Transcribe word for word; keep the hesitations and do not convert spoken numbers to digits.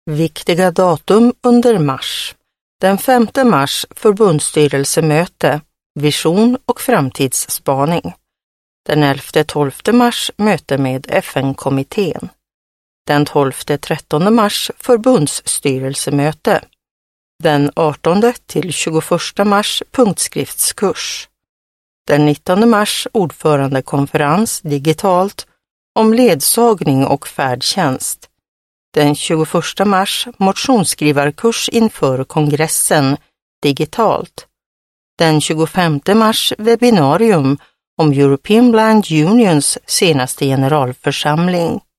Viktiga datum under mars. Den femte mars förbundsstyrelsemöte, vision och framtidsspaning. Den elfte tolfte mars möte med F N-kommittén. Den tolfte trettonde mars förbundsstyrelsemöte. Den artonde till tjugoförsta mars punktskriftskurs. Den nittonde mars ordförandekonferens digitalt om ledsagning och färdtjänst. Den tjugoförsta mars motionsskrivarkurs inför kongressen digitalt. Den tjugofemte mars webbinarium om European Blind Unions senaste generalförsamling.